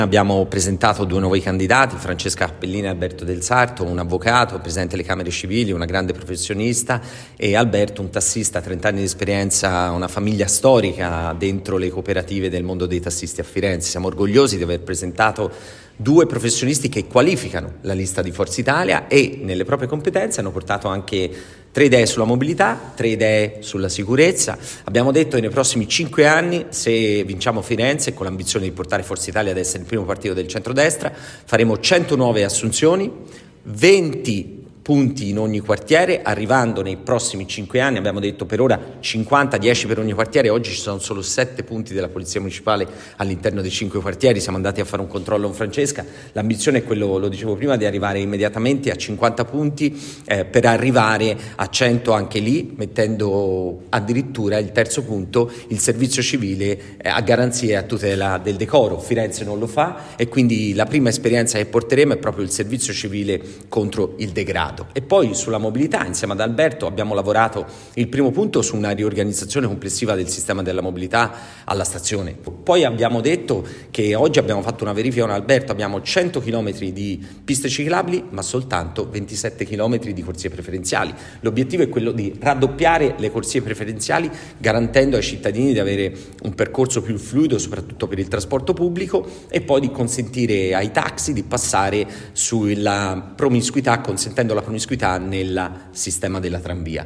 Abbiamo presentato due nuovi candidati, Francesca Cappellini e Alberto Del Sarto, un avvocato, presidente delle Camere Civili, una grande professionista, e Alberto, un tassista, 30 anni di esperienza, una famiglia storica dentro le cooperative del mondo dei tassisti a Firenze. Siamo orgogliosi di aver presentato due professionisti che qualificano la lista di Forza Italia e nelle proprie competenze hanno portato anche 3 idee sulla mobilità, 3 idee sulla sicurezza. Abbiamo detto che nei prossimi 5 anni, se vinciamo Firenze con l'ambizione di portare Forza Italia ad essere il primo partito del centrodestra, faremo 100 nuove assunzioni, 20 punti in ogni quartiere, arrivando nei prossimi 5 anni, abbiamo detto per ora 50, 10 per ogni quartiere. Oggi ci sono solo 7 punti della Polizia Municipale all'interno dei 5 quartieri, siamo andati a fare un controllo con Francesca, l'ambizione è quello, lo dicevo prima, di arrivare immediatamente a 50 punti per arrivare a 100 anche lì, mettendo addirittura il terzo punto, il servizio civile a garanzia e a tutela del decoro. Firenze non lo fa e quindi la prima esperienza che porteremo è proprio il servizio civile contro il degrado. E poi sulla mobilità, insieme ad Alberto, abbiamo lavorato il primo punto su una riorganizzazione complessiva del sistema della mobilità alla stazione. Poi abbiamo detto che oggi abbiamo fatto una verifica con Alberto, abbiamo 100 km di piste ciclabili ma soltanto 27 km di corsie preferenziali. L'obiettivo è quello di raddoppiare le corsie preferenziali, garantendo ai cittadini di avere un percorso più fluido, soprattutto per il trasporto pubblico, e poi di consentire ai taxi di passare sulla promiscuità, consentendo la promiscuità nel sistema della tranvia.